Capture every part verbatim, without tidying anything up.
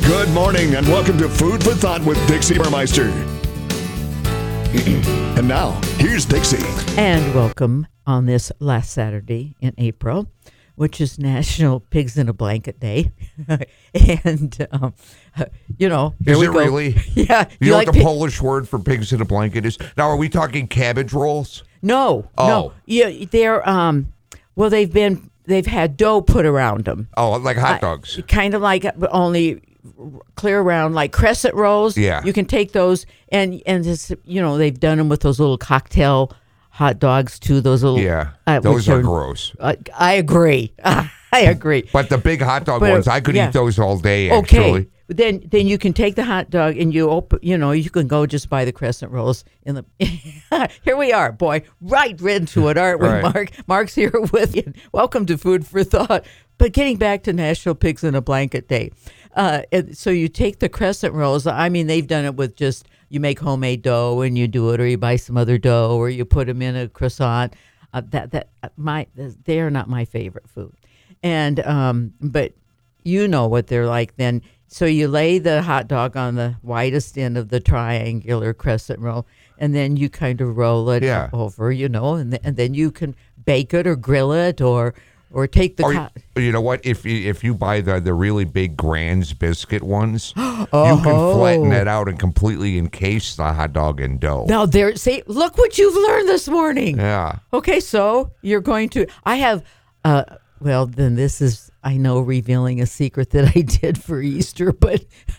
Good morning and welcome to Food for Thought with Dixie Burmeister. And now, here's Dixie. And welcome on this last Saturday in April, which is National Pigs in a Blanket Day. and, um, you know, here is we it go. really? Yeah. You, you know like what the pig- Polish word for pigs in a blanket is? Now, are we talking cabbage rolls? No. Oh. No. Yeah, they're, um, well, they've been, they've had dough put around them. Oh, like hot dogs. Uh, kind of like, only clear around, like crescent rolls. Yeah. You can take those and, and just, you know, they've done them with those little cocktail hot dogs too. Those little. Yeah. Uh, those which are gross. Uh, I agree. I agree. But the big hot dog But, ones, I could yeah. eat those all day, Okay. actually. Then then you can take the hot dog and you open, you know, you can go just buy the crescent rolls in the Here we are, boy. Right into it, aren't we, Right. Mark? Mark's here with you. Welcome to Food for Thought. But getting back to National Pigs in a Blanket Day. Uh, and so you take the crescent rolls. I mean, they've done it with just, you make homemade dough and you do it, or you buy some other dough, or you put them in a croissant. Uh, that that my they are not my favorite food. And um, but you know what they're like then. So you lay the hot dog on the widest end of the triangular crescent roll, and then you kind of roll it Yeah. over, you know, and, th- and then you can bake it or grill it or or take the Or, co- you know what? If you, if you buy the, the really big Grand's biscuit ones, oh. you can flatten that out and completely encase the hot dog in dough. Now there, see, look what you've learned this morning. Yeah. Okay, so you're going to. I have. Uh, well, then this is, I know, revealing a secret that I did for Easter, but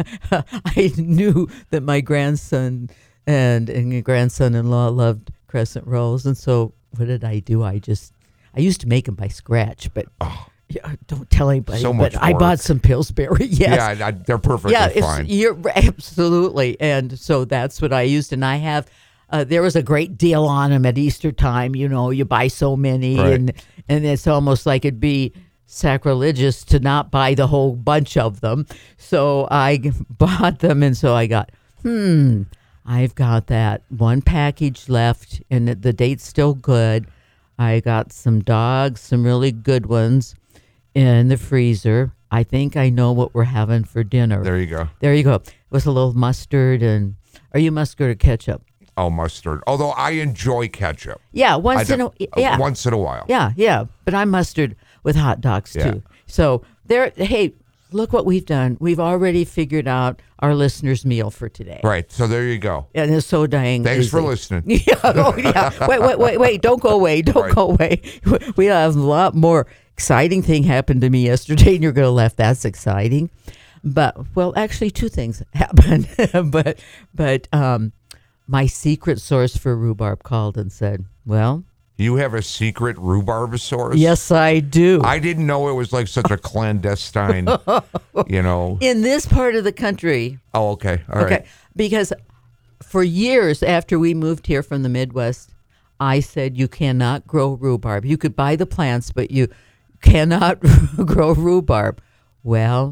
I knew that my grandson and and grandson-in-law loved crescent rolls, and so what did I do? I just I used to make them by scratch, but Oh. yeah, don't tell anybody. So much but I work. bought some Pillsbury. Yes. Yeah, I, they're perfectly Yeah, it's, fine. you're absolutely, and so that's what I used, and I have. Uh, there was a great deal on them at Easter time. You know, you buy so many, Right. and and it's almost like it'd be sacrilegious to not buy the whole bunch of them. So I bought them, and so I got, hmm, I've got that one package left, and the- the date's still good. I got some dogs, some really good ones, in the freezer. I think I know what we're having for dinner. There you go. There you go. With a little mustard and, are you mustard or ketchup? Oh, mustard. Although I enjoy ketchup. Yeah, once I in a don't- yeah, Once in a while. yeah, yeah. But I'm mustard with hot dogs too. Yeah. So there. Hey, look what we've done. We've already figured out our listeners' meal for today. Right. So there you go. And it's so dang. Thanks for easy. listening. Yeah. Oh, yeah. Wait, wait, wait, wait. Don't go away. Don't Right. go away. We have a lot more exciting thing happened to me yesterday, and you're going to laugh. That's exciting. But, well, actually, two things happened. but, but, um, my secret source for rhubarb called and said, well, You have a secret rhubarb source? yes, I do. I didn't know it was like such a clandestine, you know. In this part of the country, Oh, okay. All right. okay, because for years after we moved here from the Midwest, I said you cannot grow rhubarb. You could buy the plants, but you cannot grow rhubarb. Well,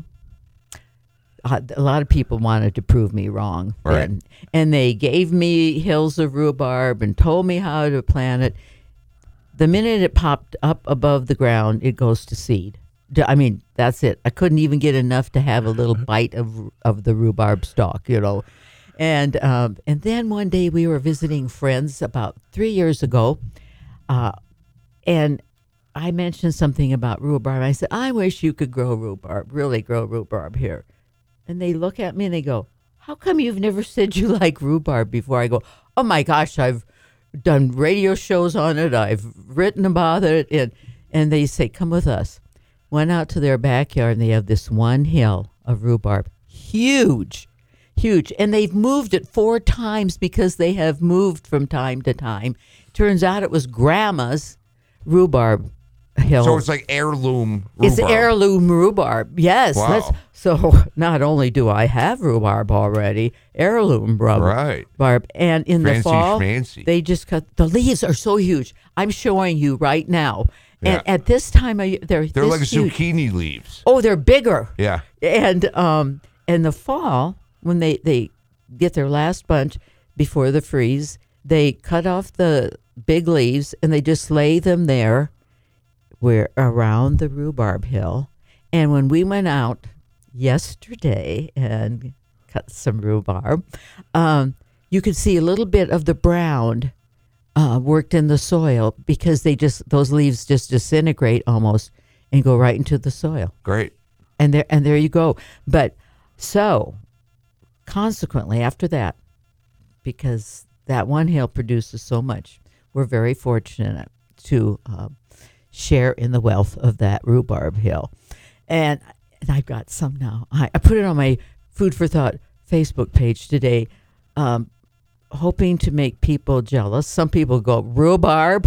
uh, a lot of people wanted to prove me wrong. Right. And, and they gave me hills of rhubarb and told me how to plant it. The minute it popped up above the ground, it goes to seed. D- I mean, that's it. I couldn't even get enough to have a little bite of of the rhubarb stalk, you know. And um, and then one day we were visiting friends about three years ago, uh, and I mentioned something about rhubarb. I said, I wish you could grow rhubarb, really grow rhubarb here. And they look at me and they go, how come you've never said you like rhubarb before? I go, oh my gosh, I've done radio shows on it. I've written about it. And, and they say, come with us. Went out to their backyard and they have this one hill of rhubarb. Huge, huge. And they've moved it four times because they have moved from time to time. Turns out it was grandma's rhubarb hill. So it's like heirloom rhubarb. It's heirloom rhubarb. Yes. Wow. That's, so not only do I have rhubarb already, heirloom rhubarb. Right. Barb. And in Fancy the fall, schmancy. they just cut, the leaves are so huge. I'm showing you right now. And Yeah. at this time of year, they're They're this like huge. zucchini leaves. Oh, they're bigger. Yeah. And um, in the fall, when they, they get their last bunch before the freeze, they cut off the big leaves and they just lay them there where around the rhubarb hill. And when we went out yesterday and cut some rhubarb. Um, you could see a little bit of the brown uh, worked in the soil because they just those leaves just disintegrate almost and go right into the soil. Great. And there and there you go. But so consequently after that, because that one hill produces so much, we're very fortunate to uh, share in the wealth of that rhubarb hill. And, and I've got some now. I, I put it on my Food for Thought Facebook page today, um, hoping to make people jealous. Some people go, rhubarb?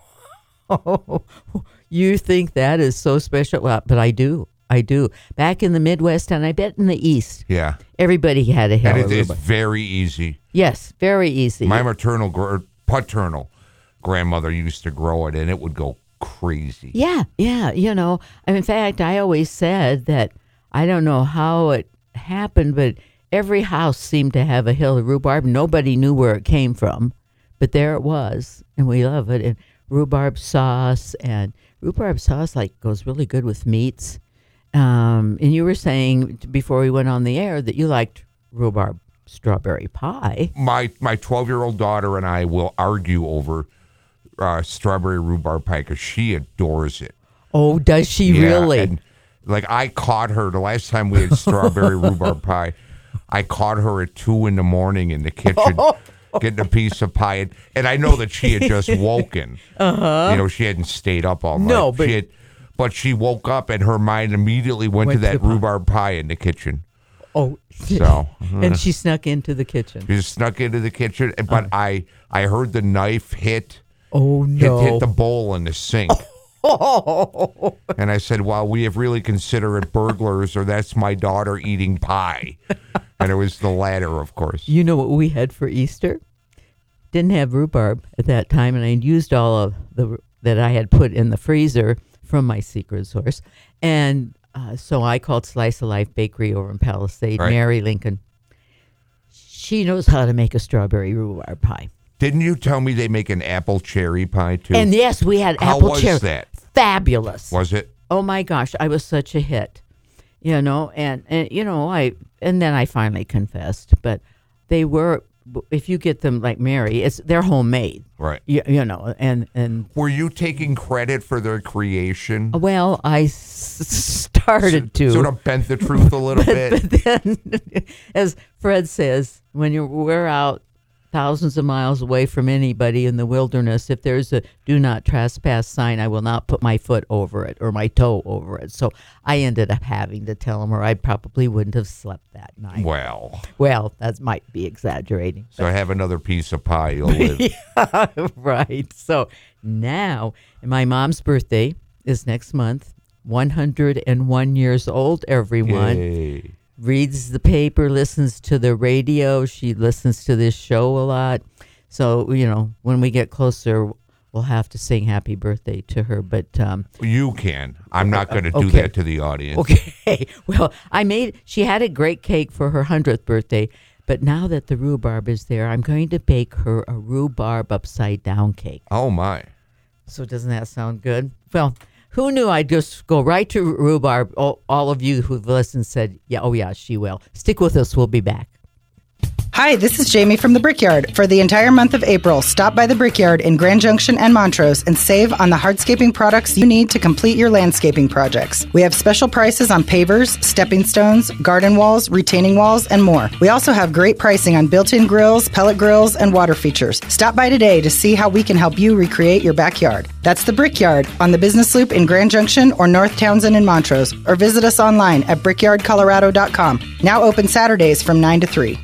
You think that is so special? Well, but I do. I do. Back in the Midwest, and I bet in the East, Yeah. everybody had a hill And of it, it's rhubarb. very easy. Yes, very easy. My maternal, gr- paternal grandmother used to grow it, and it would go crazy. Yeah, yeah. You know, in fact, I always said that I don't know how it happened, but every house seemed to have a hill of rhubarb. Nobody knew where it came from, but there it was, and we love it. And rhubarb sauce, and rhubarb sauce like goes really good with meats. Um, and you were saying before we went on the air that you liked rhubarb strawberry pie. My my twelve-year-old daughter and I will argue over uh, strawberry rhubarb pie because she adores it. Oh, does she Yeah, really? and, like, I caught her the last time we had strawberry rhubarb pie. I caught her at two in the morning in the kitchen getting a piece of pie. And, and I know that she had just woken. Uh-huh. You know, she hadn't stayed up all night. No, but- She had, but she woke up and her mind immediately went, Went to to that the pie. rhubarb pie in the kitchen. Oh, So, and she snuck into the kitchen. She just snuck into the kitchen, and- but I, I heard the knife hit, Oh, hit, no. hit the bowl in the sink. And I said, well, we have really considered it burglars, or that's my daughter eating pie. And it was the latter, of course. You know what we had for Easter? Didn't have rhubarb at that time, and I used all of the that I had put in the freezer from my secret source. And uh, so I called Slice of Life Bakery over in Palisade, Right. Mary Lincoln. She knows how to make a strawberry rhubarb pie. Didn't you tell me they make an apple cherry pie, too? And yes, we had How apple was cherry. that? Fabulous. Was it? Oh my gosh, I was such a hit. You know, and, and you know, I and then I finally confessed, but they were, if you get them like Mary, it's they're homemade. Right. You, you know, and and Were you taking credit for their creation? well, I s- started to. Sort of bent the truth a little bit. But then, as Fred says, when you're we're out thousands of miles away from anybody in the wilderness, if there's a do not trespass sign, I will not put my foot over it or my toe over it. So I ended up having to tell him, or I probably wouldn't have slept that night. Well, Well, that might be exaggerating. so have another piece of pie, you'll live. Yeah, right. So now, my mom's birthday is next month. one hundred one years old, everyone. Yay. Reads the paper, listens to the radio. She listens to this show a lot. So, you know, when we get closer, we'll have to sing happy birthday to her. But, um, You can. I'm not going to do Okay. that to the audience. okay. Well, I made, she had a great cake for her hundredth birthday. But now that the rhubarb is there, I'm going to bake her a rhubarb upside down cake. Oh, my. So doesn't that sound good? Well, who knew I'd just go right to rhubarb? All, all of you who've listened said, yeah, oh yeah, she will. Stick with us. We'll be back. Hi, this is Jamie from the Brickyard. For the entire month of April, stop by the Brickyard in Grand Junction and Montrose and save on the hardscaping products you need to complete your landscaping projects. We have special prices on pavers, stepping stones, garden walls, retaining walls, and more. We also have great pricing on built-in grills, pellet grills, and water features. Stop by today to see how we can help you recreate your backyard. That's the Brickyard on the Business Loop in Grand Junction or North Townsend in Montrose, or visit us online at brickyard colorado dot com. Now open Saturdays from nine to three.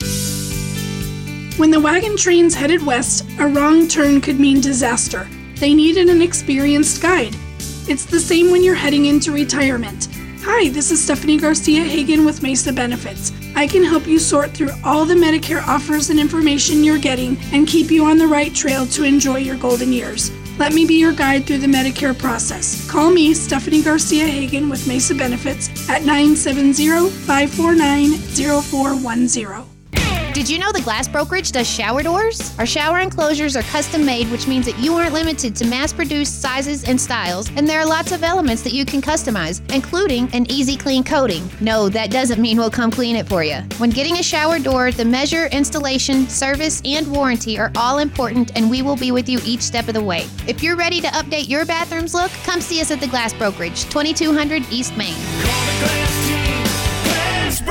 When the wagon trains headed west, a wrong turn could mean disaster. They needed an experienced guide. It's the same when you're heading into retirement. Hi, this is Stephanie Garcia Hagen with Mesa Benefits. I can help you sort through all the Medicare offers and information you're getting and keep you on the right trail to enjoy your golden years. Let me be your guide through the Medicare process. Call me, Stephanie Garcia Hagen with Mesa Benefits at nine seven zero, five four nine, zero four one zero. Did you know the Glass Brokerage does shower doors? Our shower enclosures are custom made, which means that you aren't limited to mass-produced sizes and styles, and there are lots of elements that you can customize, including an easy clean coating. No, that doesn't mean we'll come clean it for you. When getting a shower door, the measure, installation, service, and warranty are all important, and we will be with you each step of the way. If you're ready to update your bathroom's look, come see us at the Glass Brokerage, twenty-two hundred East Main. Call the Glass team, Glass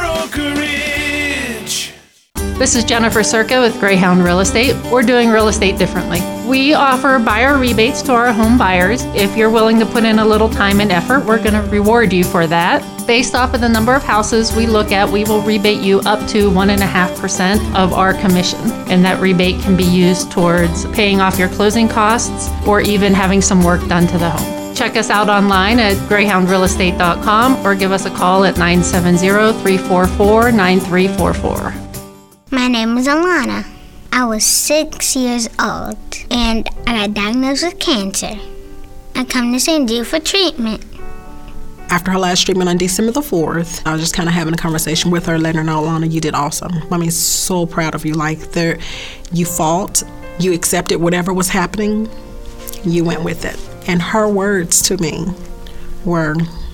Brokerage. This is Jennifer Circa with Greyhound Real Estate. We're doing real estate differently. We offer buyer rebates to our home buyers. If you're willing to put in a little time and effort, we're going to reward you for that. Based off of the number of houses we look at, we will rebate you up to one point five percent of our commission. And that rebate can be used towards paying off your closing costs or even having some work done to the home. Check us out online at greyhound real estate dot com or give us a call at nine seven zero, three four four, nine three four four. My name is Alana. I was six years old and I got diagnosed with cancer. I come to Saint Jude for treatment. After her last treatment on December the fourth, I was just kind of having a conversation with her, letting her know, Alana, you did awesome. Mommy's so proud of you. Like, there, you fought, you accepted whatever was happening, you went with it. And her words to me were,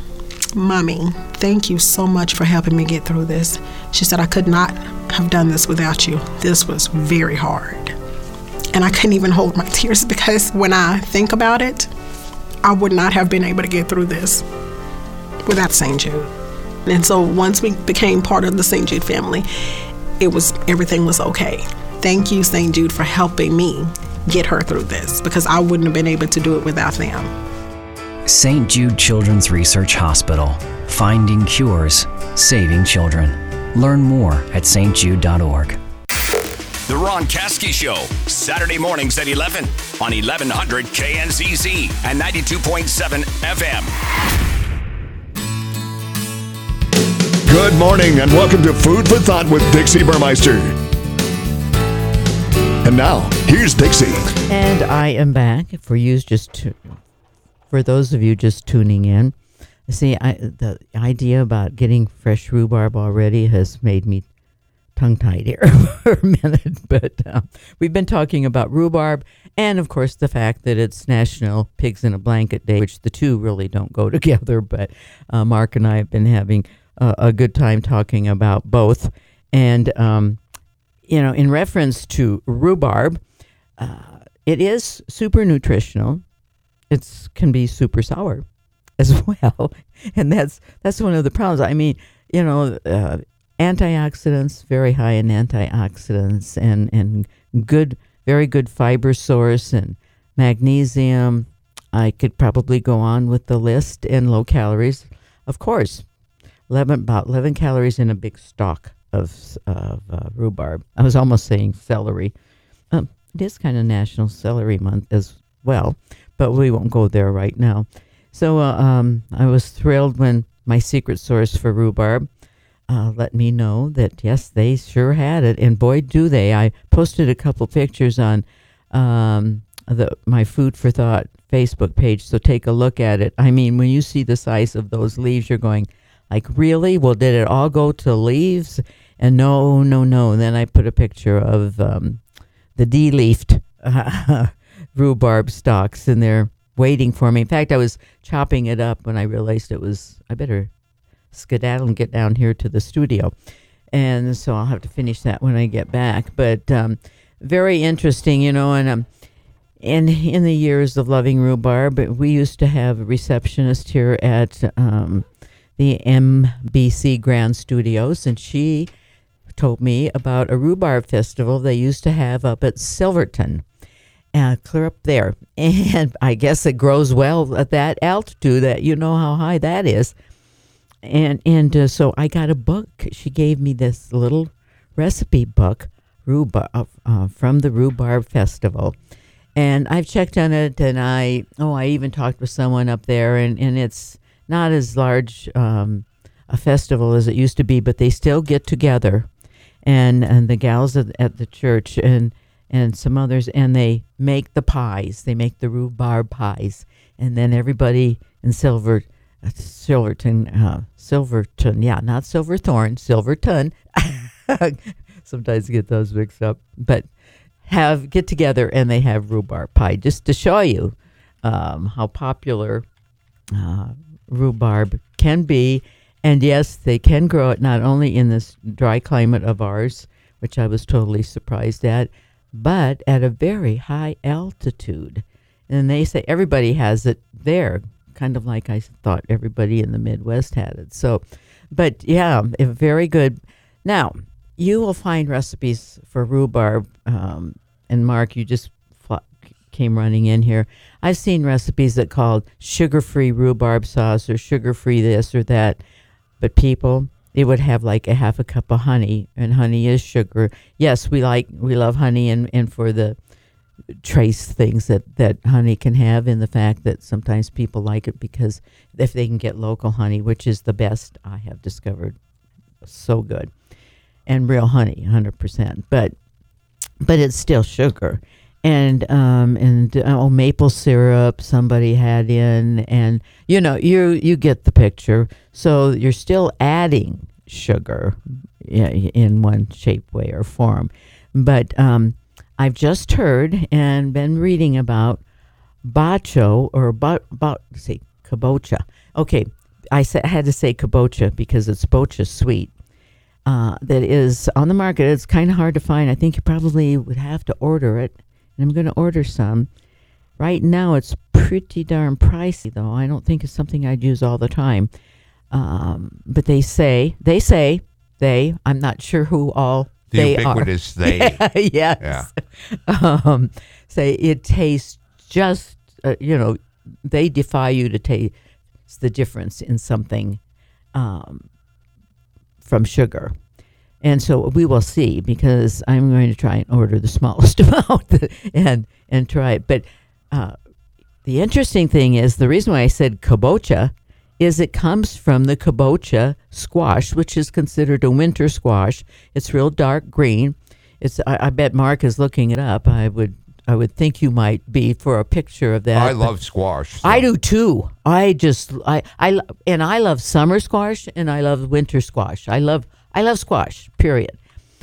Mommy, thank you so much for helping me get through this. She said, I could not have done this without you. This was very hard. And I couldn't even hold my tears because when I think about it, I would not have been able to get through this without Saint Jude. And so once we became part of the Saint Jude family, it was, everything was okay. Thank you, Saint Jude, for helping me get her through this because I wouldn't have been able to do it without them. Saint Jude Children's Research Hospital. Finding cures, saving children. Learn more at s t jude dot org. The Ron Caskey Show, Saturday mornings at eleven on eleven hundred K N Z Z and ninety-two point seven F M. Good morning and welcome to Food for Thought with Dixie Burmeister. And now, here's Dixie. And I am back for you just to, for those of you just tuning in. See, I, the idea about getting fresh rhubarb already has made me tongue-tied here for a minute. But uh, we've been talking about rhubarb and, of course, the fact that it's National Pigs in a Blanket Day, which the two really don't go together. But uh, Mark and I have been having uh, a good time talking about both. And, um, you know, in reference to rhubarb, uh, it is super nutritional. It can be super sour as well, and that's that's one of the problems. I mean, you know, uh, antioxidants, very high in antioxidants, and and good, very good fiber source, and magnesium. I could probably go on with the list, and low calories, of course. Eleven about eleven calories in a big stalk of of uh, rhubarb. I was almost saying celery. Um, it is kind of National Celery Month as well, but we won't go there right now. So uh, um, I was thrilled when my secret source for rhubarb uh, let me know that, yes, they sure had it. And boy, do they. I posted a couple pictures on um, the my Food for Thought Facebook page, so take a look at it. I mean, when you see the size of those leaves, you're going, like, really? Well, did it all go to leaves? And no, no, no. And then I put a picture of um, the de-leafed uh, rhubarb stalks, and they're waiting for me. In fact, I was chopping it up when I realized it was, I better skedaddle and get down here to the studio. And so I'll have to finish that when I get back. But um, very interesting, you know, and um, in, in the years of loving rhubarb, we used to have a receptionist here at um, the M B C Grand Studios, and she told me about a rhubarb festival they used to have up at Silverton. Uh, clear up there. And I guess it grows well at that altitude, that you know how high that is. And and uh, so I got a book. She gave me this little recipe book rhubarb, uh, from the Rhubarb Festival. And I've checked on it, and I, oh, I even talked with someone up there, and, and it's not as large um, a festival as it used to be, but they still get together. And, and the gals at, at the church, and and some others, and they make the pies. They make the rhubarb pies. And then everybody in Silver, uh, Silverton, uh, Silverton, yeah, not Silverthorne, Silverton, Sometimes get those mixed up. But have get together and they have rhubarb pie just to show you um, how popular uh, rhubarb can be. And yes, they can grow it not only in this dry climate of ours, which I was totally surprised at, but at a very high altitude. And they say everybody has it there, kind of like I thought everybody in the Midwest had it. So, but yeah, it, very good. Now, you will find recipes for rhubarb, um, and Mark, you just fl- came running in here. I've seen recipes that called sugar-free rhubarb sauce or sugar-free this or that, but people, it would have like a half a cup of honey, and honey is sugar. Yes, we like, we love honey, and, and for the trace things that, that honey can have, in the fact that sometimes people like it because if they can get local honey, which is the best I have discovered, so good, and real honey, one hundred percent. But but it's still sugar, and um and oh, maple syrup somebody had in, and you know you you get the picture. So you're still adding sugar in one shape, way, or form, but um. I've just heard and been reading about bacho or ba, ba, say kabocha. Okay, I said I had to say kabocha because it's bocha sweet. Uh, that is on the market. It's kind of hard to find. I think you probably would have to order it, and I'm going to order some. Right now, it's pretty darn pricey, though. I don't think it's something I'd use all the time. Um, but they say they say they. I'm not sure who all. The they ubiquitous are. they. Yeah, yes. Yeah. Um, say it tastes just, uh, you know, they defy you to taste the difference in something um, from sugar. And so we will see, because I'm going to try and order the smallest amount and, and try it. But uh, the interesting thing is, the reason why I said kabocha is it comes from the kabocha squash, which is considered a winter squash. It's real dark green. It's. I, I bet Mark is looking it up. I would. I would think you might be for a picture of that. I love squash. So. I do too. I just. I. I. And I love summer squash and I love winter squash. I love. I love squash. Period.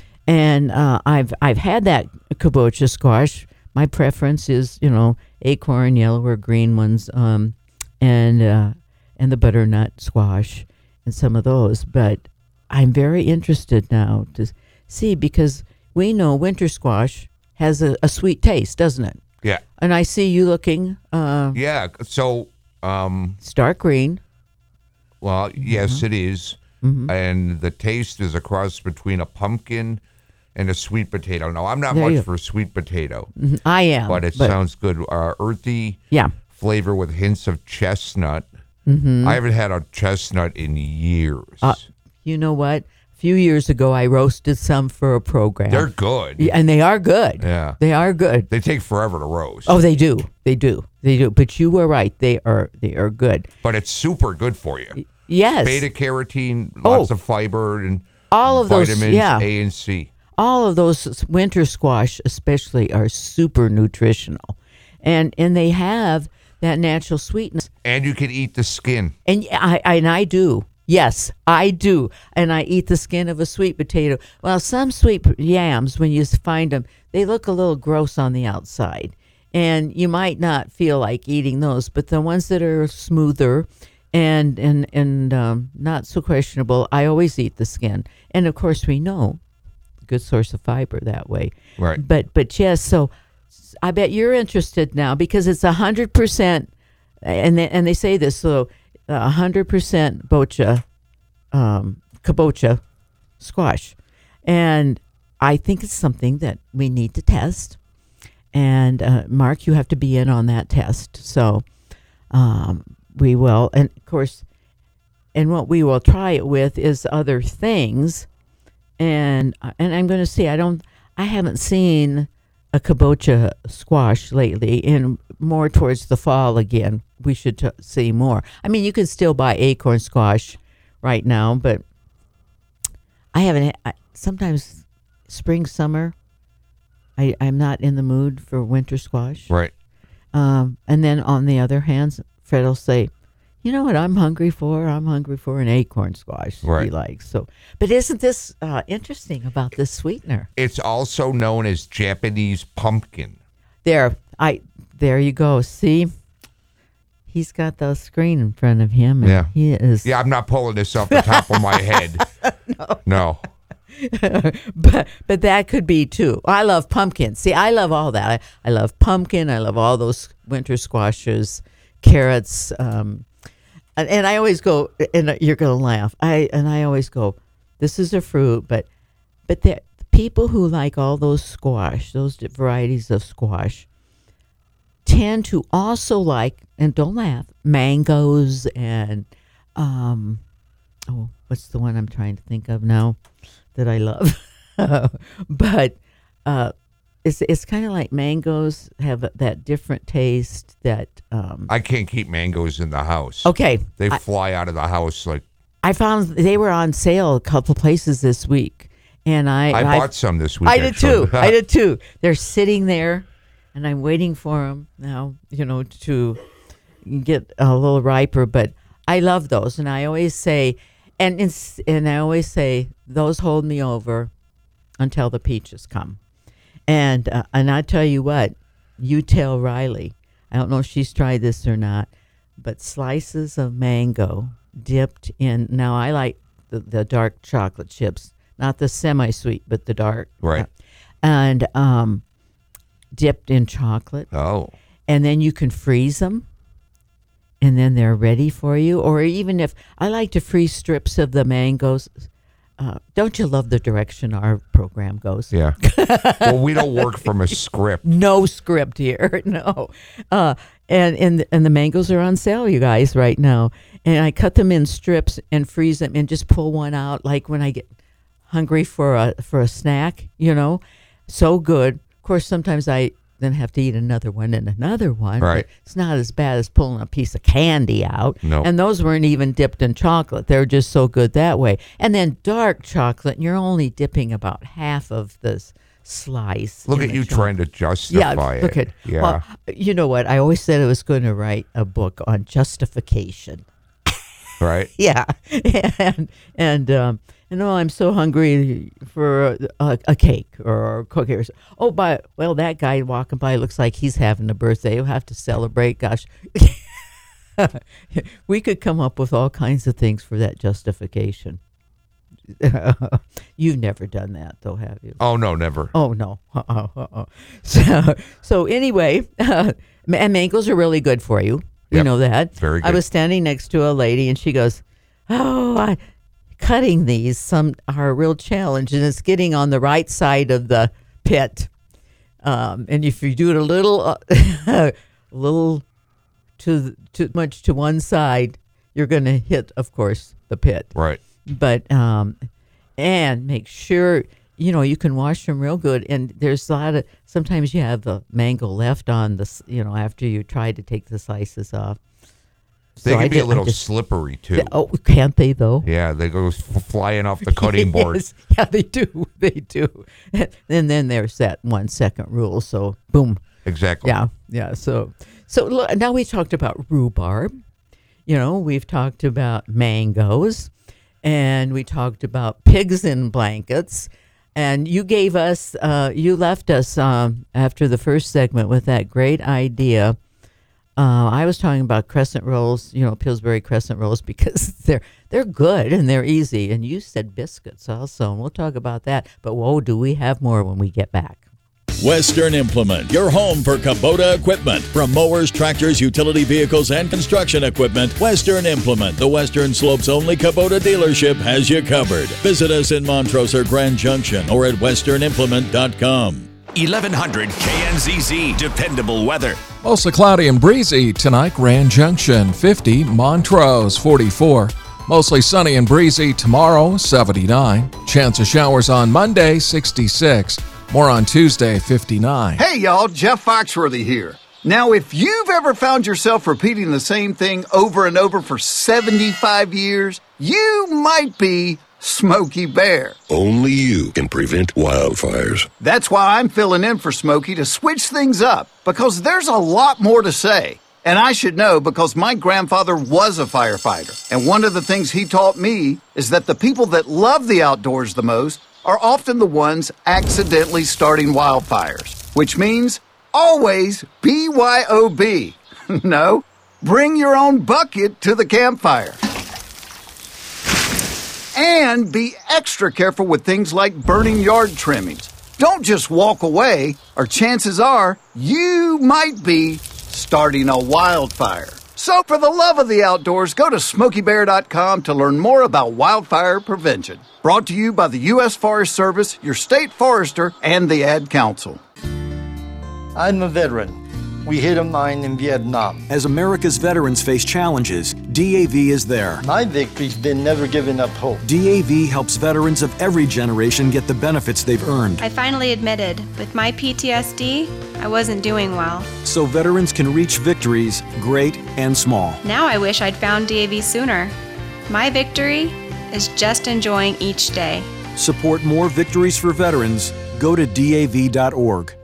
And uh, I've. I've had that kabocha squash. My preference is, you know, acorn, yellow or green ones, um, and. Uh, and the butternut squash and some of those. But I'm very interested now to see, because we know winter squash has a, a sweet taste, doesn't it? Yeah. And I see you looking. Uh, yeah. So. Um, stark green. Well, yes, mm-hmm. it is. Mm-hmm. And the taste is a cross between a pumpkin and a sweet potato. Now, I'm not there much you. for sweet potato. Mm-hmm. I am. But it but sounds good. Uh, earthy yeah. flavor with hints of chestnut. Mm-hmm. I haven't had a chestnut in years. Uh, you know what? A few years ago, I roasted some for a program. They're good. Yeah, and they are good. Yeah. They are good. They take forever to roast. Oh, they do. They do. They do. But you were right. They are They are good. But it's super good for you. Yes. Beta carotene, lots oh. of fiber, and all of vitamins those, yeah. A and C. All of those winter squash especially are super nutritional. And and they have that natural sweetness. And you can eat the skin. And I, I and I do. Yes, I do. And I eat the skin of a sweet potato. Well, some sweet yams, when you find them, they look a little gross on the outside. And you might not feel like eating those, but the ones that are smoother and and and um, not so questionable, I always eat the skin. And of course, we know, good source of fiber that way. Right. But but yes, so I bet you're interested now, because it's a hundred percent, and they, and they say this, so a hundred percent bocha, um, kabocha squash, and I think it's something that we need to test. And uh, Mark, you have to be in on that test, so um, we will. And of course, and what we will try it with is other things, and and I'm going to see. I don't. I haven't seen a kabocha squash lately, and more towards the fall again. We should t- see more. I mean, you can still buy acorn squash right now, but I haven't. I, sometimes spring, summer, I, I'm not in the mood for winter squash. Right. Um, and then on the other hand, Fred will say, you know what I'm hungry for? I'm hungry for an acorn squash. Right. He likes so. But isn't this uh, interesting about this sweetener? It's also known as Japanese pumpkin. There, I there you go. See, he's got the screen in front of him. And Yeah. he is. Yeah, I'm not pulling this off the top of my head. No. No. but but that could be too. I love pumpkin. See, I love all that. I, I love pumpkin. I love all those winter squashes, carrots. Um, and, and I always go, and you're gonna laugh. I and I always go, this is a fruit, but but the people who like all those squash, those di- varieties of squash, tend to also like, and don't laugh, mangoes and um, oh, what's the one I'm trying to think of now that I love? but uh, it's it's kind of like mangoes have that different taste that. Um, I can't keep mangoes in the house. Okay. They I- fly out of the house like. I found they were on sale a couple places this week, and I I bought some this week, I did actually. too. I did too. They're sitting there, and I'm waiting for them now. You know, to get a little riper. But I love those, and I always say, and it's, and I always say those hold me over until the peaches come. And uh, and I tell you what, you tell Riley. I don't know if she's tried this or not, but slices of mango dipped in. Now I like the, the dark chocolate chips, not the semi-sweet, but the dark. Right. And um, dipped in chocolate. Oh. And then you can freeze them, and then they're ready for you. Or even if I like to freeze strips of the mangoes. Uh, don't you love the direction our program goes? Yeah. Well, we don't work from a script. No script here. No. Uh, and, and, and the mangoes are on sale, you guys, right now. And I cut them in strips and freeze them and just pull one out like when I get hungry for a for a snack, you know. So good. Of course, sometimes I then have to eat another one and another one. Right. But it's not as bad as pulling a piece of candy out. No. And those weren't even dipped in chocolate. They're just so good that way. And then dark chocolate, and you're only dipping about half of this slice. Look in at the you chocolate. trying to justify yeah, look it. at, Yeah. Well, you know what? I always said I was going to write a book on justification. Right. Yeah, and and um, and oh, I'm so hungry for a, a cake or a cookie. Or so. Oh, but well, that guy walking by looks like he's having a birthday. We'll have to celebrate. Gosh, we could come up with all kinds of things for that justification. You've never done that, though, have you? Oh no, never. Oh no. Uh-uh, uh-uh. So so anyway, uh, and mangoes are really good for you. You Yep. know that. Very I good. was standing next to a lady, and she goes, "Oh, I, cutting these some are a real challenge, and it's getting on the right side of the pit. Um, and if you do it a little, uh, a little too too much to one side, you're going to hit, of course, the pit. Right. But um, and make sure." You know, you can wash them real good, and there's a lot of, sometimes you have the mango left on the, s- you know, after you try to take the slices off. They So can I be a ju- I little just- slippery too. They- oh, can't they though? Yeah, they go f- flying off the cutting board. Yes. Yeah, they do. They do. And then there's that one second rule. So boom. Exactly. Yeah, yeah. So, so look, now we talked about rhubarb. You know, we've talked about mangoes, and we talked about pigs in blankets. And you gave us, uh, you left us um, after the first segment with that great idea. Uh, I was talking about crescent rolls, you know, Pillsbury crescent rolls, because they're they're good and they're easy. And you said biscuits also, and we'll talk about that. But whoa, do we have more when we get back? Western Implement, your home for Kubota equipment. From mowers, tractors, utility vehicles, and construction equipment, Western Implement, the Western Slopes only Kubota dealership, has you covered. Visit us in Montrose or Grand Junction or at western implement dot com. eleven hundred K N Z Z, dependable weather. Mostly cloudy and breezy tonight, Grand Junction fifty, Montrose forty-four. Mostly sunny and breezy tomorrow, seventy-nine. Chance of showers on Monday, sixty-six. More on Tuesday, fifty-nine. Hey y'all, Jeff Foxworthy here. Now, if you've ever found yourself repeating the same thing over and over for seventy-five years, you might be Smokey Bear. Only you can prevent wildfires. That's why I'm filling in for Smokey to switch things up, because there's a lot more to say. And I should know because my grandfather was a firefighter. And one of the things he taught me is that the people that love the outdoors the most are often the ones accidentally starting wildfires, which means always B Y O B. No, bring your own bucket to the campfire. And be extra careful with things like burning yard trimmings. Don't just walk away, or chances are you might be starting a wildfire. So for the love of the outdoors, go to smokey bear dot com to learn more about wildfire prevention. Brought to you by the U S Forest Service, your state forester, and the Ad Council. I'm a veteran. We hit a mine in Vietnam. As America's veterans face challenges, D A V is there. My victory's been never giving up hope. D A V helps veterans of every generation get the benefits they've earned. I finally admitted, with my P T S D, I wasn't doing well. So veterans can reach victories, great and small. Now I wish I'd found D A V sooner. My victory is just enjoying each day. Support more victories for veterans. Go to D A V dot org.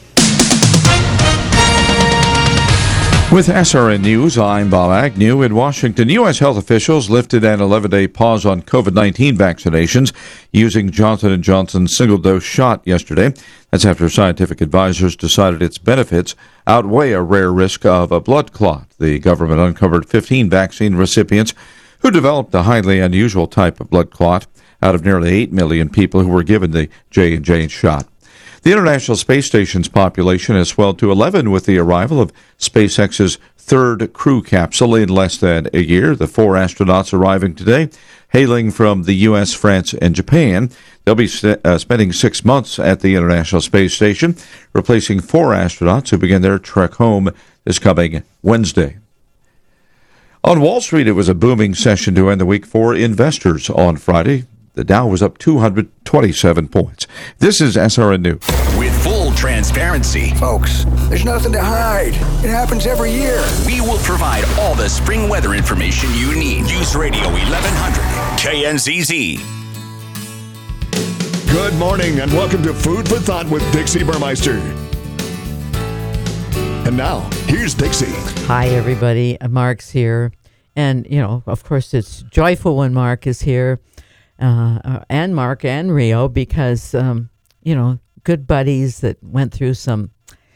With S R N News, I'm Bob Agnew. In Washington, U S health officials lifted an eleven-day pause on COVID nineteen vaccinations using Johnson and Johnson's single-dose shot yesterday. That's after scientific advisors decided its benefits outweigh a rare risk of a blood clot. The government uncovered fifteen vaccine recipients who developed a highly unusual type of blood clot out of nearly eight million people who were given the J and J shot. The International Space Station's population has swelled to eleven with the arrival of SpaceX's third crew capsule in less than a year. The four astronauts arriving today, hailing from the U S, France, and Japan. They'll be st- uh, spending six months at the International Space Station, replacing four astronauts who begin their trek home this coming Wednesday. On Wall Street, it was a booming session to end the week for investors on Friday. The Dow was up two hundred twenty-seven points. This is S R N News. With full transparency. Folks, there's nothing to hide. It happens every year. We will provide all the spring weather information you need. News Radio eleven hundred K N Z Z. Good morning and welcome to Food for Thought with Dixie Burmeister. And now, here's Dixie. Hi, everybody. Mark's here. And, you know, of course, it's joyful when Mark is here. Uh, and Mark and Rio, because, um, you know, good buddies that went through some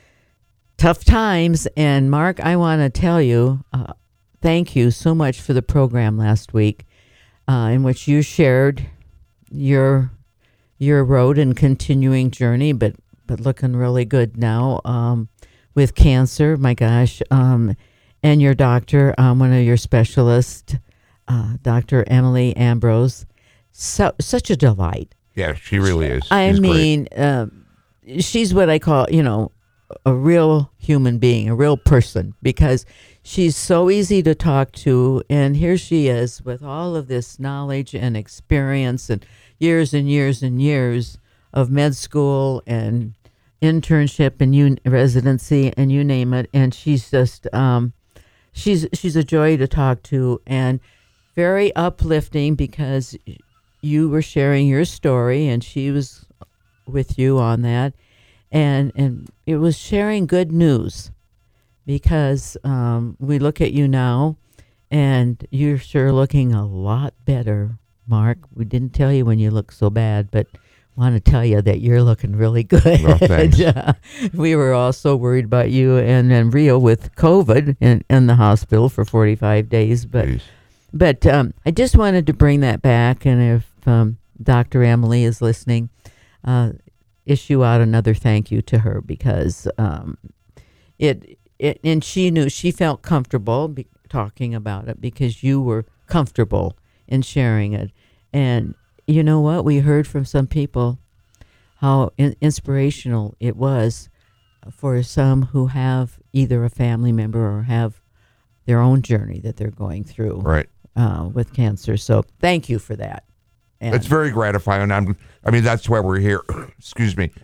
tough times. And Mark, I want to tell you, uh, thank you so much for the program last week, uh, in which you shared your your road and continuing journey, but but looking really good now um, with cancer. My gosh, um, and your doctor, um, one of your specialists, uh, Doctor Emily Ambrose. So such a delight. Yeah, she really is. I she's mean, uh, she's what I call, you know, a real human being, a real person, because she's so easy to talk to. And here she is with all of this knowledge and experience and years and years and years of med school and internship and un- residency and you name it. And she's just, um, she's she's a joy to talk to and very uplifting because you were sharing your story and she was with you on that. And and it was sharing good news because um, we look at you now and you're sure looking a lot better, Mark. We didn't tell you when you look so bad, but want to tell you that you're looking really good. Oh, thanks. uh, we were all so worried about you and then Rio with COVID in, in the hospital for forty-five days. But Jeez. but um, I just wanted to bring that back. And if um, Doctor Emily is listening, uh, issue out another thank you to her because um, it, it, and she knew, she felt comfortable be, talking about it because you were comfortable in sharing it. And you know what? We heard from some people how in, inspirational it was for some who have either a family member or have their own journey that they're going through right. uh, with cancer. So thank you for that. And it's very gratifying. I'm, I mean, that's why we're here. Excuse me.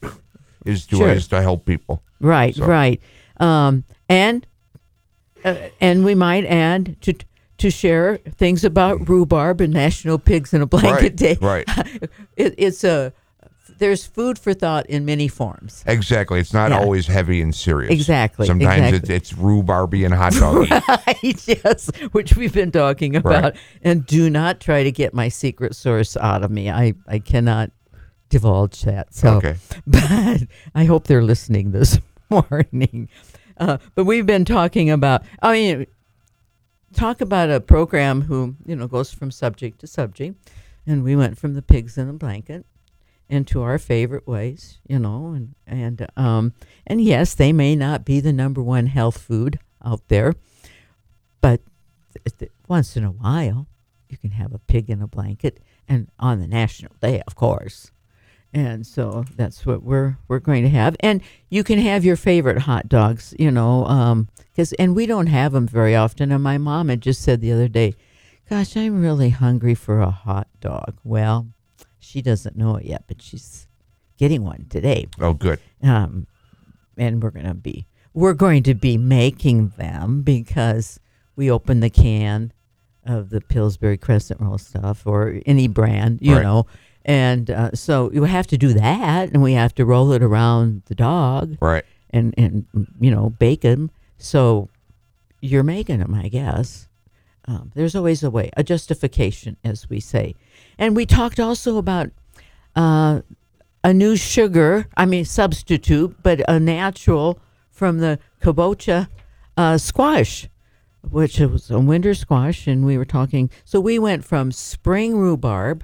Is to Sure. is to help people. Right, So- right. Um, and uh, and we might add to to share things about rhubarb and National Pigs in a Blanket Right, Day. right. it, it's a there's food for thought in many forms. Exactly. It's not Yeah. always heavy and serious. Exactly, Sometimes exactly. It's, it's rhubarby and hot doggy. Right, yes, which we've been talking about. Right. And do not try to get my secret source out of me. I, I cannot divulge that. So, Okay. But I hope they're listening this morning. Uh, but we've been talking about, I mean, talk about a program who, you know, goes from subject to subject. And we went from the pigs in a blanket into our favorite ways, you know, and, and, um, and yes, they may not be the number one health food out there, but th- th- once in a while you can have a pig in a blanket, and on the National Day, of course. And so that's what we're we're going to have. And you can have your favorite hot dogs, you know, um, 'cause, and we don't have them very often. And my mom had just said the other day, gosh, I'm really hungry for a hot dog. Well, she doesn't know it yet, but she's getting one today. Oh, good. Um, and we're going to be we're going to be making them because we opened the can of the Pillsbury Crescent Roll stuff or any brand, you Right. know. And uh, so you have to do that, and we have to roll it around the dog, Right. And and you know, bake them. So you're making them, I guess. Um, there's always a way, a justification, as we say. And we talked also about uh, a new sugar, I mean substitute, but a natural from the kabocha uh, squash, which was a winter squash, and we were talking. So we went from spring rhubarb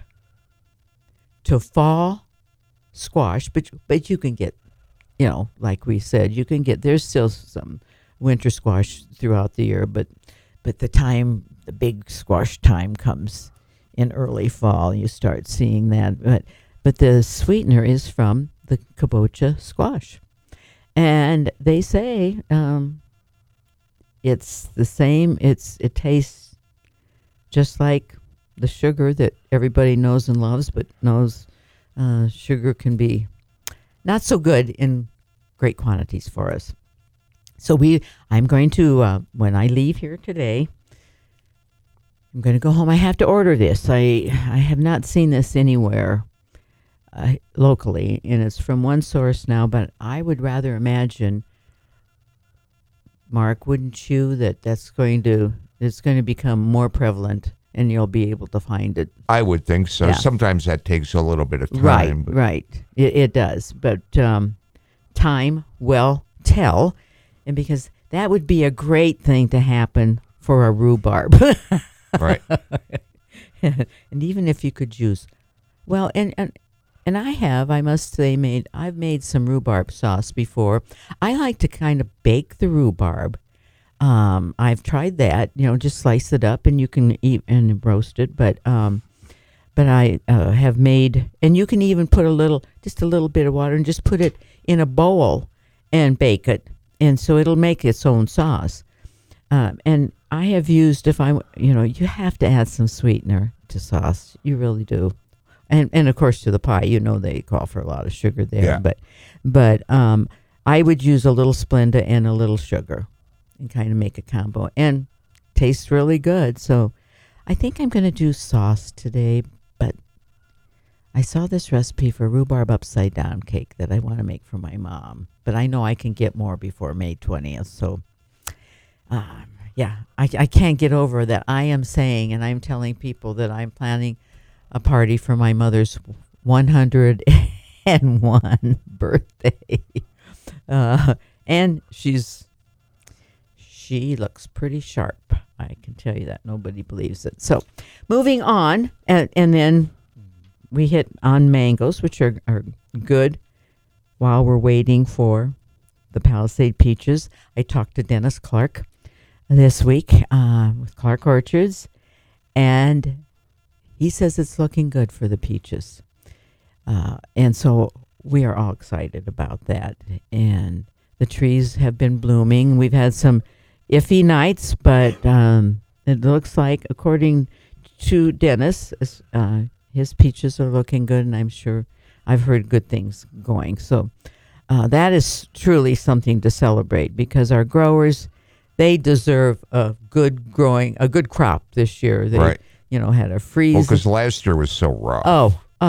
to fall squash, but but you can get, you know, like we said, you can get, there's still some winter squash throughout the year, but but the time, the big squash time comes in early fall. You start seeing that, but but the sweetener is from the kabocha squash, and they say um, it's the same. It's it tastes just like the sugar that everybody knows and loves, but knows uh, sugar can be not so good in great quantities for us. So we, I'm going to, uh, when I leave here today, I'm going to go home. I have to order this. I I have not seen this anywhere uh, locally, and it's from one source now, but I would rather imagine, Mark, wouldn't you, that that's going to, it's going to become more prevalent and you'll be able to find it. I would think so. Yeah. Sometimes that takes a little bit of time. Right, but right. It, it does. But um, time will tell. And because that would be a great thing to happen for a rhubarb. Right. And even if you could use, well, and, and and I have, I must say, made, I've made some rhubarb sauce before. I like to kind of bake the rhubarb. Um, I've tried that, you know, just slice it up and you can eat and roast it. But um, but I uh, have made, and you can even put a little, just a little bit of water and just put it in a bowl and bake it. And so it'll make its own sauce. Um, and I have used, if I, you know, you have to add some sweetener to sauce. You really do. And, and of course, to the pie, you know, they call for a lot of sugar there. Yeah. But, but um, I would use a little Splenda and a little sugar and kind of make a combo. And tastes really good. So I think I'm going to do sauce today. But I saw this recipe for rhubarb upside down cake that I want to make for my mom. But I know I can get more before May twentieth. So, um, yeah, I, I can't get over that. I am saying, and I'm telling people that I'm planning a party for my mother's one hundred one birthday. Uh, and she's, she looks pretty sharp. I can tell you that. Nobody believes it. So, moving on, and, and then we hit on mangoes, which are, are good while we're waiting for the Palisade peaches. I talked to Dennis Clark this week uh, with Clark Orchards, and he says it's looking good for the peaches. Uh, and so we are all excited about that. And the trees have been blooming. We've had some iffy nights, but um, it looks like, according to Dennis, uh, his peaches are looking good, and I'm sure I've heard good things going. So uh, that is truly something to celebrate, because our growers, they deserve a good growing, a good crop this year. They, Right. you know, had a freeze. Well, because last year was so rough. Oh, oh.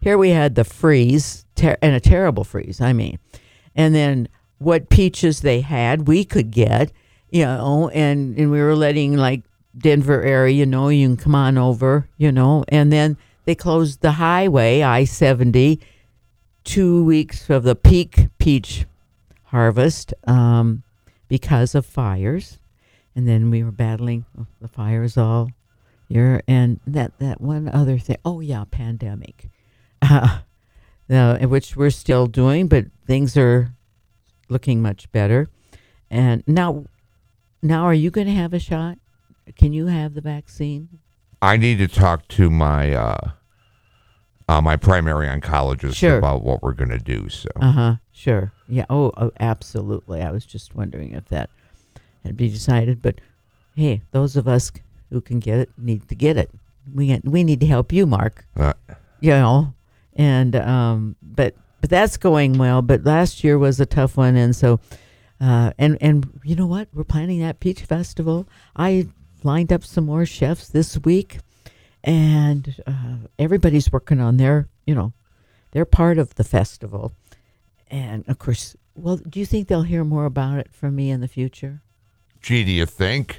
here we had the freeze, ter- and a terrible freeze, I mean. And then what peaches they had, we could get, you know, and, and we were letting, like, Denver area, you know, you can come on over, you know. And then they closed the highway, I seventy, two weeks of the peak peach harvest um, because of fires. And then we were battling the fires all year. And that, that one other thing, oh, yeah, pandemic, uh, uh, which we're still doing, but things are looking much better. And now, now are you going to have a shot? Can you have the vaccine? I need to talk to my uh, uh, my primary oncologist Sure. about what we're going to do. So, Uh huh. Sure. Yeah. Oh, oh, absolutely. I was just wondering if that had been decided. But hey, those of us who can get it need to get it. We get, we need to help you, Mark. Uh, you know, and um, but but that's going well. But last year was a tough one, and so uh, and and you know what? We're planning that peach festival. I lined up some more chefs this week, and uh, everybody's working on their, you know, they're part of the festival. And of course, well, do you think they'll hear more about it from me in the future? gee, do you think?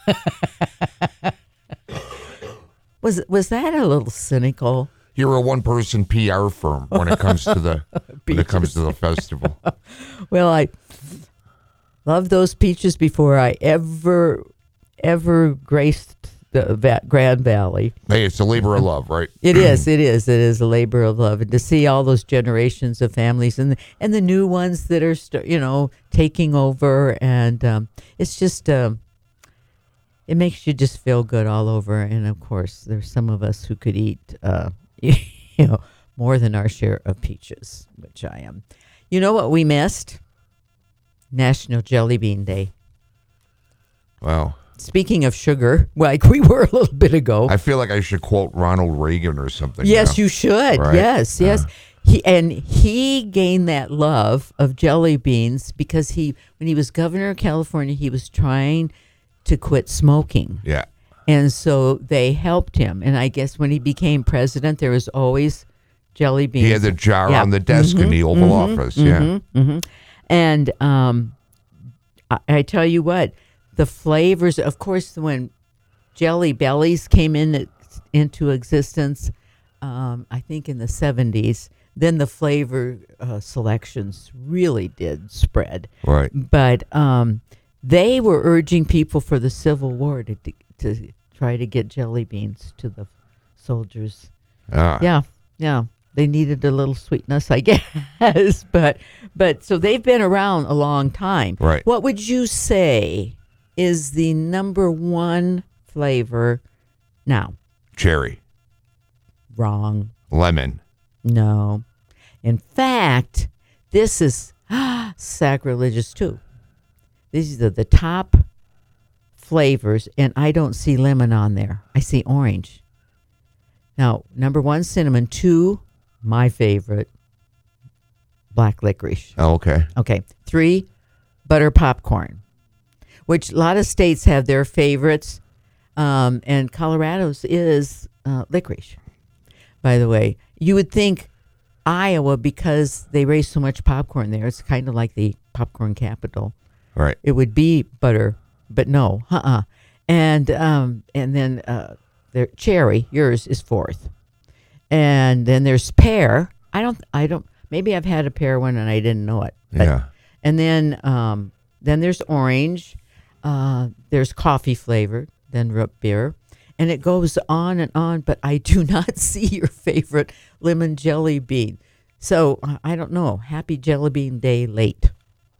Was was that a little cynical? You're a one-person P R firm when it comes to the when it comes to the festival. Well, I loved those peaches before I ever ever graced the va- Grand Valley. Hey, it's a labor of love, right? It is. It is. It is a labor of love, and to see all those generations of families and the, and the new ones that are, st- you know, taking over, and um, it's just um, it makes you just feel good all over. And of course, there's some of us who could eat, uh, you know, more than our share of peaches, which I am. You know what we missed? National Jelly Bean Day. Wow. Speaking of sugar, like we were a little bit ago. I feel like I should quote Ronald Reagan or something. Yes, now. you should. Right? Yes, yes. Uh, He and he gained that love of jelly beans because he, when he was governor of California, he was trying to quit smoking. Yeah. And so they helped him. And I guess when he became president, there was always jelly beans. He had the jar Yeah. on the desk Mhm, in the Oval mhm, Office. mhm, Yeah. mhm. And um, I, I tell you what, the flavors, of course, when Jelly Bellies came in into existence, um, I think in the seventies, then the flavor uh, selections really did spread. Right. But um, they were urging people for the Civil War to, to, to try to get jelly beans to the soldiers. Ah. Yeah, yeah. They needed a little sweetness, I guess. but but so they've been around a long time. Right. What would you say is the number one flavor now? Cherry. Wrong. Lemon. No. In fact, this is sacrilegious too. These are the top flavors, and I don't see lemon on there. I see orange. Now, number one, cinnamon. Two, my favorite, black licorice. Oh, okay. Okay. Three, butter popcorn, which a lot of states have their favorites, um, and Colorado's is uh, licorice. By the way, you would think Iowa, because they raise so much popcorn there, it's kind of like the popcorn capital. Right. It would be butter, but no, uh-uh. And um, and then uh, there, cherry, yours is fourth, and then there's pear. I don't, I don't. Maybe I've had a pear one and I didn't know it. But, Yeah. And then um, then there's orange. Uh, there's coffee flavored. Then root beer. And it goes on and on, but I do not see your favorite lemon jelly bean. So uh, I don't know. Happy Jelly Bean Day late.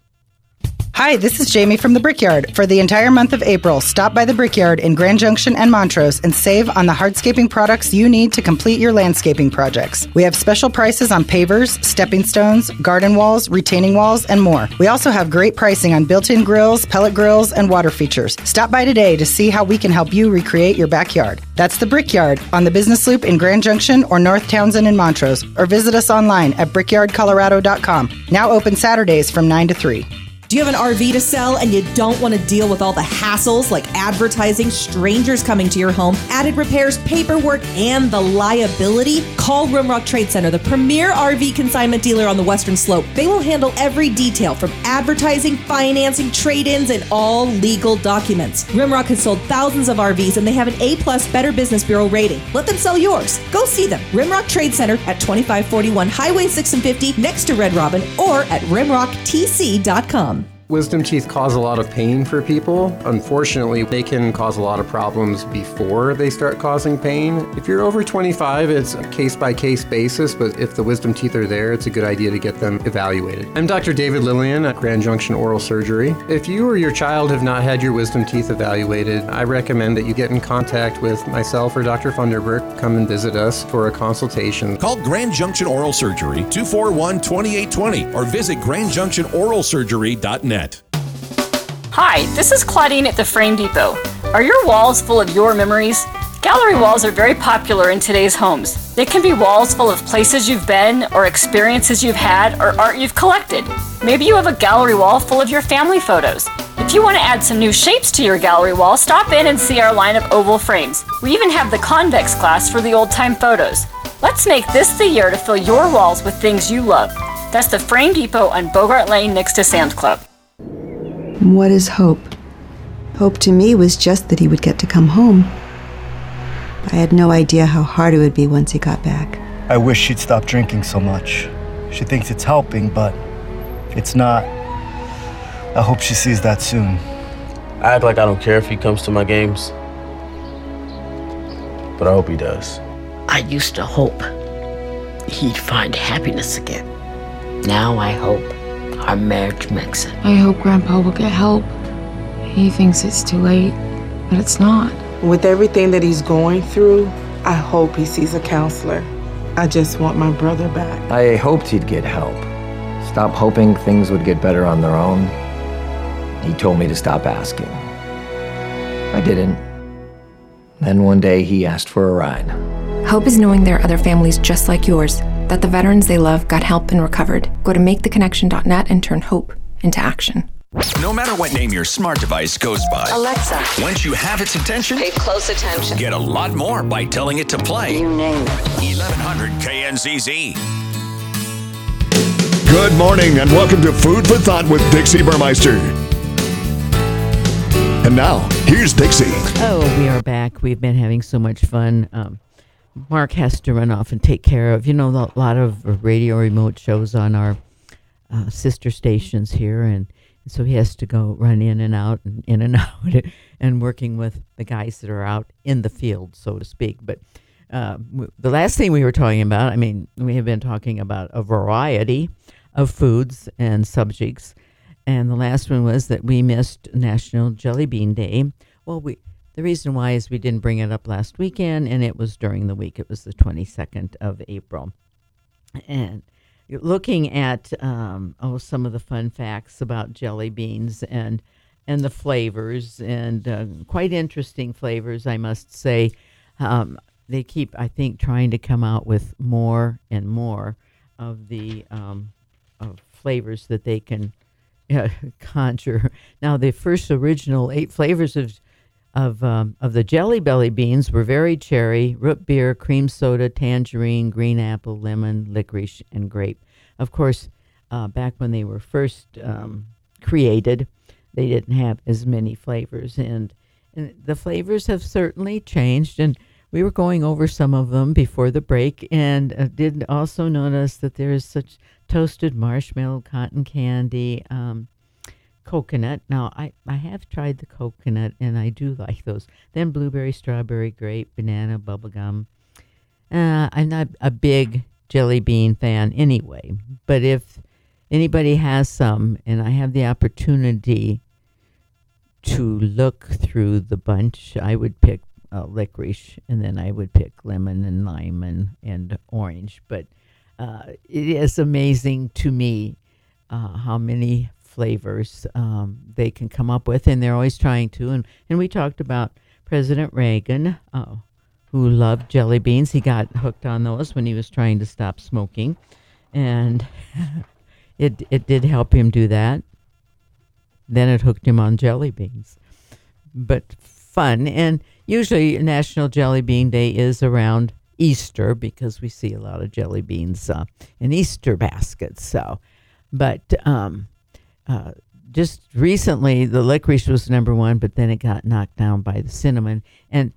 Hi, this is Jamie from the Brickyard. For the entire month of April, stop by the Brickyard in Grand Junction and Montrose and save on the hardscaping products you need to complete your landscaping projects. We have special prices on pavers, stepping stones, garden walls, retaining walls, and more. We also have great pricing on built-in grills, pellet grills, and water features. Stop by today to see how we can help you recreate your backyard. That's the Brickyard on the Business Loop in Grand Junction or North Townsend in Montrose, or visit us online at brickyard colorado dot com. Now open Saturdays from nine to three. Do you have an R V to sell and you don't want to deal with all the hassles like advertising, strangers coming to your home, added repairs, paperwork, and the liability? Call Rimrock Trade Center, the premier R V consignment dealer on the Western Slope. They will handle every detail from advertising, financing, trade-ins, and all legal documents. Rimrock has sold thousands of R Vs and they have an A-plus Better Business Bureau rating. Let them sell yours. Go see them. Rimrock Trade Center at twenty-five forty-one Highway six and fifty next to Red Robin or at rimrock t c dot com. Wisdom teeth cause a lot of pain for people. Unfortunately, they can cause a lot of problems before they start causing pain. If you're over twenty-five, it's a case-by-case basis, but if the wisdom teeth are there, it's a good idea to get them evaluated. I'm Doctor David Lillian at Grand Junction Oral Surgery. If you or your child have not had your wisdom teeth evaluated, I recommend that you get in contact with myself or Doctor Funderburk. Come and visit us for a consultation. Call Grand Junction Oral Surgery, two four one, two eight two zero, or visit grand junction oral surgery dot net. Hi, this is Claudine at the Frame Depot. Are your walls full of your memories? Gallery walls are very popular in today's homes. They can be walls full of places you've been, or experiences you've had, or art you've collected. Maybe you have a gallery wall full of your family photos. If you want to add some new shapes to your gallery wall, stop in and see our line of oval frames. We even have the convex glass for the old-time photos. Let's make this the year to fill your walls with things you love. That's the Frame Depot on Bogart Lane next to Sam's Club. What is hope? Hope to me was just that he would get to come home. I had no idea how hard it would be once he got back. I wish she'd stop drinking so much. She thinks it's helping, but it's not. I hope she sees that soon. I act like I don't care if he comes to my games, but I hope he does. I used to hope he'd find happiness again. Now I hope our marriage makes it. I hope Grandpa will get help. He thinks it's too late, but it's not. With everything that he's going through, I hope he sees a counselor. I just want my brother back. I hoped he'd get help. Stop hoping things would get better on their own. He told me to stop asking. I didn't. Then one day he asked for a ride. Hope is knowing there are other families just like yours, that the veterans they love got help and recovered. Go to make the connection dot net and turn hope into action. No matter what name your smart device goes by, Alexa, once you have its attention, pay close attention. Get a lot more by telling it to play. You name it. eleven hundred K N Z Z. Good morning and welcome to Food for Thought with Dixie Burmeister. And now, here's Dixie. Oh, we are back. We've been having so much fun. Um, Mark has to run off and take care of, you know, a lot of radio remote shows on our uh, sister stations here, and so he has to go run in and out and in and out and working with the guys that are out in the field, so to speak. But uh, w- the last thing we were talking about, I mean, we have been talking about a variety of foods and subjects, and the last one was that we missed National Jelly Bean Day. Well, we the reason why is we didn't bring it up last weekend, and it was during the week. It was the twenty-second of April. And looking at um, oh some of the fun facts about jelly beans and and the flavors, and uh, quite interesting flavors, I must say. Um, they keep, I think, trying to come out with more and more of the um, of flavors that they can uh, conjure. Now, the first original eight flavors of of um, of the Jelly Belly beans were very cherry, root beer, cream soda, tangerine, green apple, lemon, licorice, and grape. Of course, uh, back when they were first um, created, they didn't have as many flavors, and, and the flavors have certainly changed. And we were going over some of them before the break, and uh, did also notice that there is such toasted marshmallow, cotton candy, um, coconut. Now, I, I have tried the coconut, and I do like those. Then blueberry, strawberry, grape, banana, bubblegum. Uh, I'm not a big jelly bean fan anyway, but if anybody has some, and I have the opportunity to look through the bunch, I would pick uh, licorice, and then I would pick lemon and lime and, and orange. But uh, it is amazing to me uh, how many flavors um, they can come up with, and they're always trying to. And, and we talked about President Reagan, uh, who loved jelly beans. He got hooked on those when he was trying to stop smoking, and it it did help him do that. then it hooked him on jelly beans. But fun. And usually National Jelly Bean Day is around Easter because we see a lot of jelly beans uh, in Easter baskets. So, but um, uh, just recently the licorice was number one, but then it got knocked down by the cinnamon. And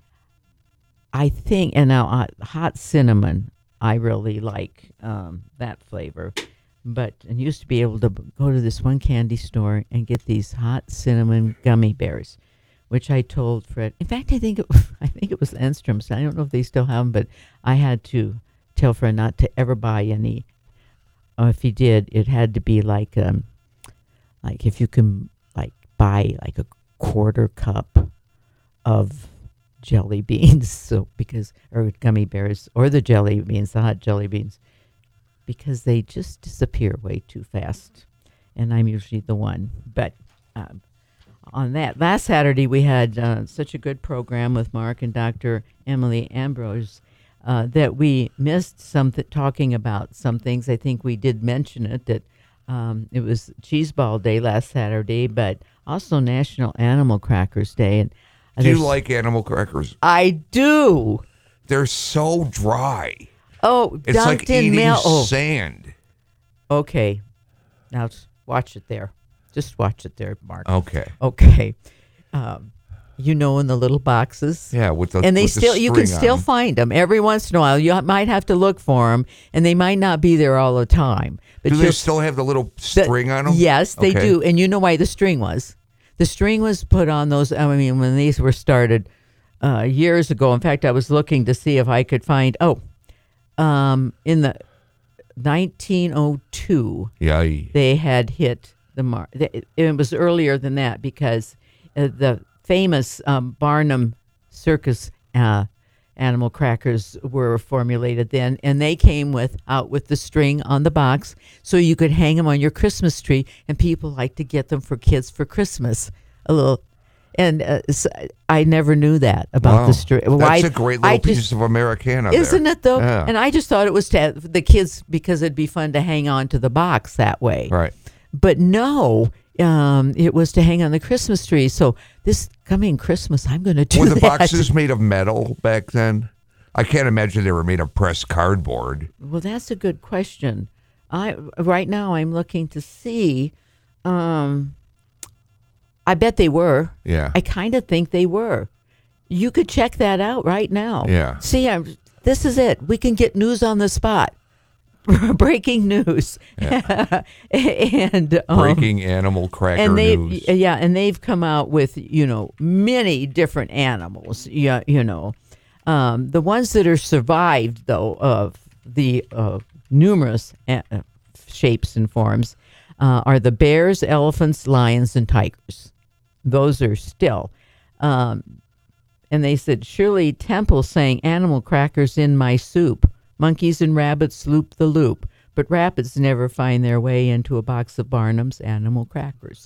I think, and now uh, hot cinnamon, I really like um, that flavor. But I used to be able to b- go to this one candy store and get these hot cinnamon gummy bears, which I told Fred. In fact, I think it, I think it was Enstrom's. I don't know if they still have them, but I had to tell Fred not to ever buy any. Or if he did, it had to be like um, like if you can like buy like a quarter cup of jelly beans, so because or gummy bears or the jelly beans, the hot jelly beans, because they just disappear way too fast, and I'm usually the one. But um, on that last Saturday, we had uh, such a good program with Mark and Doctor Emily Ambrose uh, that we missed some th- talking about some things. I think we did mention it that um, it was Cheese Ball Day last Saturday, but also National Animal Crackers Day. And do you like animal crackers? I do. They're so dry. Oh, it's dunked like in eating milk. Oh. sand. Okay, now watch it there. Just watch it there, Mark. Okay. Okay. Um, you know, in the little boxes. Yeah, with the and they with the still you can string still on 'em. find them every once in a while. You might have to look for them, and they might not be there all the time. But Do they you'll- still have the little the- string on them? Yes, they Okay. do. And you know why the string was? The string was put on those. I mean, when these were started uh, years ago. In fact, I was looking to see if I could find. Oh, um, in the nineteen oh two, Yeah. they had hit the mark. It was earlier than that because uh, the famous um, Barnum Circus uh, animal crackers were formulated then, and they came with out with the string on the box, so you could hang them on your Christmas tree, and people like to get them for kids for Christmas. A little, and uh, so I never knew that about Wow. the string. That's a great little piece of Americana there. Isn't it though? Yeah. And I just thought it was to have the kids because it'd be fun to hang on to the box that way. Right. But no, um, it was to hang on the Christmas tree. So this coming Christmas, I'm going to do Were the that. boxes made of metal back then? I can't imagine they were made of pressed cardboard. Well, that's a good question. I right now I'm looking to see. Um, I bet they were. Yeah. I kind of think they were. You could check that out right now. Yeah. See, I'm, this is it. We can get news on the spot. Breaking news. Yeah. and um, Breaking animal cracker and they, news. Yeah, and they've come out with, you know, many different animals. Yeah, you know. Um, the ones that are survived, though, of the uh, numerous a- uh, shapes and forms uh, are the bears, elephants, lions, and tigers. Those are still. Um, and they said, Shirley Temple sang animal crackers in my soup. Monkeys and rabbits loop the loop, but rabbits never find their way into a box of Barnum's animal crackers.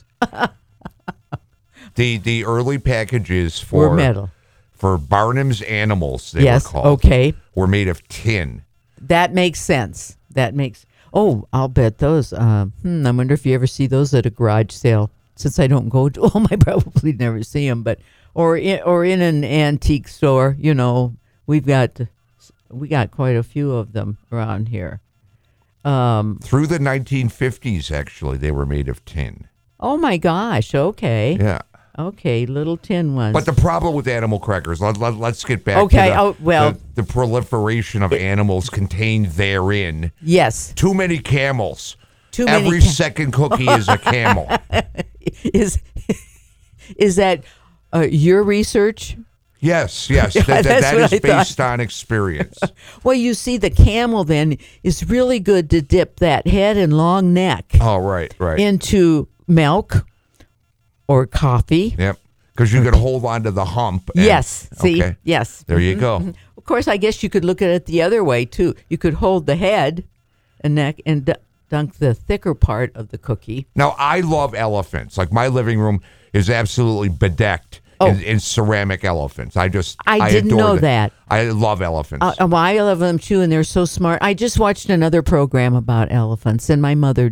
the the early packages for Were metal. for Barnum's Animals, they Yes, were called. okay. Were made of tin. That makes sense. That makes. Oh, I'll bet those. Um, hmm, I wonder if you ever see those at a garage sale. Since I don't go to them, I probably never see them. But or in, or in an antique store. You know, we've got we got quite a few of them around here. Um, Through the nineteen fifties, actually, they were made of tin. oh my gosh. Okay. Yeah. Okay, little tin ones. But the problem with animal crackers, let, let, let's get back Okay, to the, oh, well- the, the proliferation of animals contained therein. Yes. Too many camels. Too many Every ca- second cookie is a camel. is is that uh, your research? Yes, yes. Yeah, that that, that's that what is I thought. based on experience. Well, you see, the camel then is really good to dip that head and long neck Oh, right, right. into milk or coffee. Yep. Because you could hold on to the hump. and- Yes. See. Okay. Yes. There you Mhm, go. mhm. Of course, I guess you could look at it the other way too. You could hold the head and neck and d- dunk the thicker part of the cookie. Now, I love elephants. Like, my living room is absolutely bedecked Oh. in, in ceramic elephants. I just, I didn't adore know them. that. I love elephants. Uh, well, I love them too, and they're so smart. I just watched another program about elephants, and my mother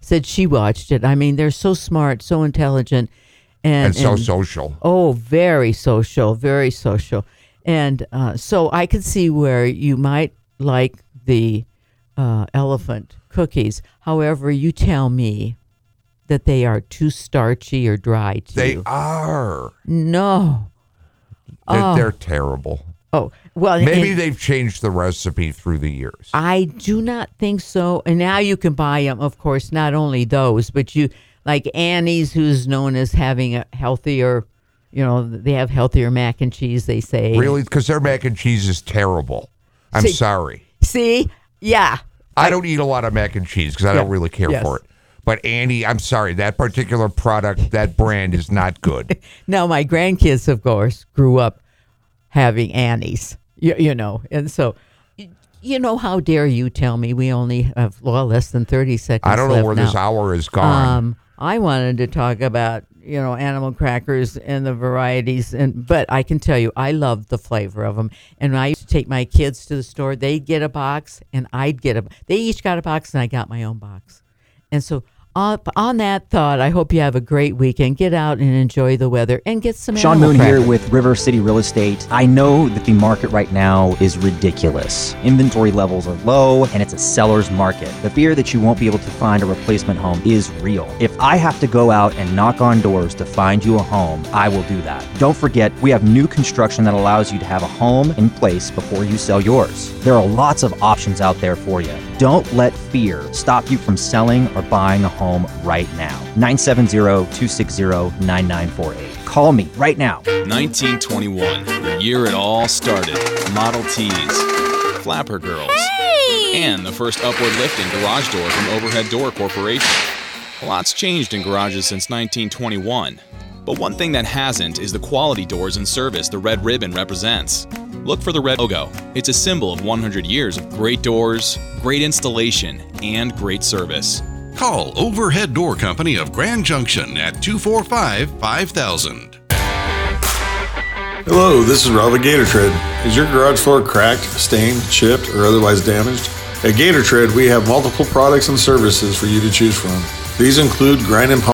said she watched it. I mean, they're so smart, so intelligent. And, And so and- social. Oh, very social, very social. And uh, so I could see where you might like the uh, elephant cookies. However, you tell me that they are too starchy or dry to They you. are. No. They're, Oh. they're terrible. Oh, well, Maybe and- they've changed the recipe through the years. I do not think so. And now you can buy them, of course, not only those, but you, like Annie's, who's known as having a healthier, you know, they have healthier mac and cheese, they say. Really? Because their mac and cheese is terrible. I'm See- sorry. See? Yeah. I don't eat a lot of mac and cheese because I don't Yeah. really care Yes. for it. But Annie, I'm sorry, that particular product, that brand is not good. Now, my grandkids, of course, grew up having Annie's, you, you know, and so, y- you know, how dare you tell me we only have, well, less than thirty seconds I don't know left where now. this hour is gone. Um, I wanted to talk about, you know, animal crackers and the varieties, and but I can tell you, I love the flavor of them. And I used to take my kids to the store. They'd get a box, and I'd get a. They each got a box, and I got my own box. And so, on, on that thought, I hope you have a great weekend. Get out and enjoy the weather, and get some. Sean animal Moon here crackers. with River City Real Estate. I know that the market right now is ridiculous. Inventory levels are low and it's a seller's market. The fear that you won't be able to find a replacement home is real. If I have to go out and knock on doors to find you a home, I will do that. Don't forget, we have new construction that allows you to have a home in place before you sell yours. There are lots of options out there for you. Don't let fear stop you from selling or buying a home right now. nine seven zero, two six zero, nine nine four eight. Call me right now. nineteen twenty-one, the year it all started. Model Ts, Flapper Girls, and the first upward lifting garage door from Overhead Door Corporation. A lot's changed in garages since nineteen twenty-one, but one thing that hasn't is the quality doors and service the red ribbon represents. Look for the red logo. It's a symbol of one hundred years of great doors, great installation, and great service. Call Overhead Door Company of Grand Junction at two four five, five thousand. Hello, this is Rob at Gator Tread. Is your garage floor cracked, stained, chipped, or otherwise damaged? At Gator Tread, we have multiple products and services for you to choose from. These include grind and